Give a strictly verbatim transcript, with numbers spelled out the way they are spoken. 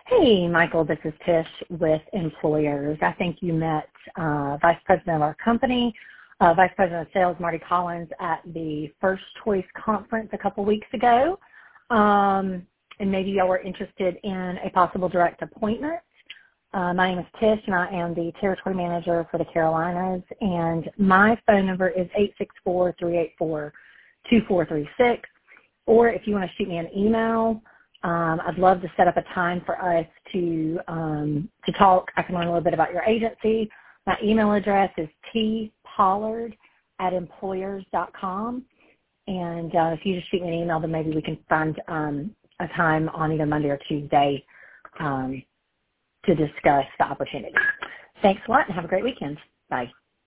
Hey, Michael, this is Tish with Employers. I think you met uh, Vice President of our company, uh, Vice President of Sales, Marty Collins, at the First Choice Conference a couple weeks ago. Um, and maybe y'all were interested in a possible direct appointment. Uh, my name is Tish, and I am the Territory Manager for the Carolinas. And my phone number is eight six four, three eight four, two four three six. Or if you want to shoot me an email, Um, I'd love to set up a time for us to um, to talk. I can learn a little bit about your agency. My email address is tpollard at employers dot com. And uh, if you just shoot me an email, then maybe we can find um, a time on either Monday or Tuesday um, to discuss the opportunity. Thanks a lot and have a great weekend. Bye.